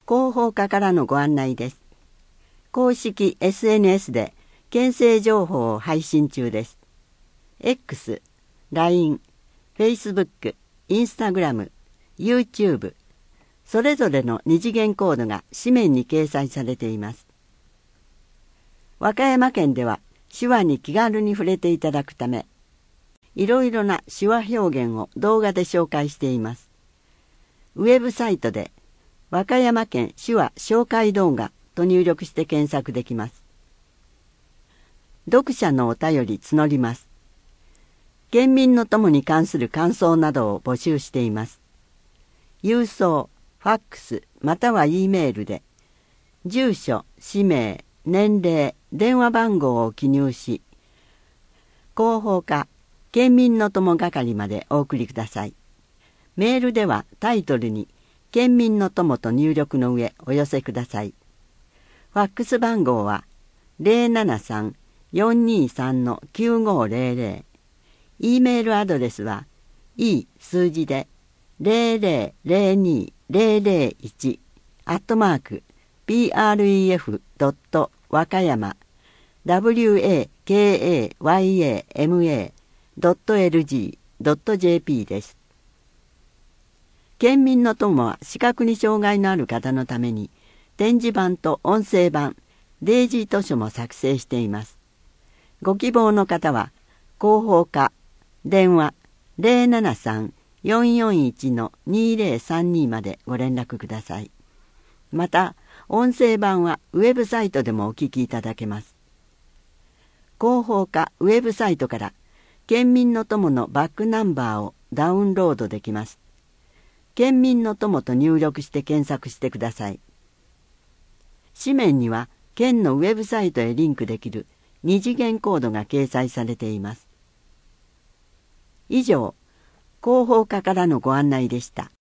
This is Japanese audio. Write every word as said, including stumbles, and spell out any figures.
広報課からのご案内です。公式 エスエヌエス で県政情報を配信中です。X、ライン、Facebook、Instagram、YouTube、それぞれの二次元コードが紙面に掲載されています。和歌山県では手話に気軽に触れていただくため、いろいろな手話表現を動画で紹介しています。ウェブサイトで和歌山県手話紹介動画と入力して検索できます。読者のお便り募ります。県民の友に関する感想などを募集しています。郵送、ファックスまたは E メールで住所、氏名、年齢、電話番号を記入し、広報課県民の友係までお送りください。メールではタイトルに県民の友と入力の上お寄せください。ファックス番号は ゼロななさん よんにさん きゅうごゼロゼロ。E メールアドレスは E 数字でゼロゼロゼロにゼロゼロいちアットマーク プレフ ドット 和歌山 ワカヤマ ドット エルジー ドット ジェーピー です。県民の友は視覚に障害のある方のために展示版と音声版、デイジー図書も作成しています。ご希望の方は広報課電話 ゼロななさん よんよんいち にゼロさんに までご連絡ください。また音声版はウェブサイトでもお聞きいただけます。広報課ウェブサイトから県民の友のバックナンバーをダウンロードできます。県民の友と入力して検索してください。紙面には県のウェブサイトへリンクできる二次元コードが掲載されています。以上、広報課からのご案内でした。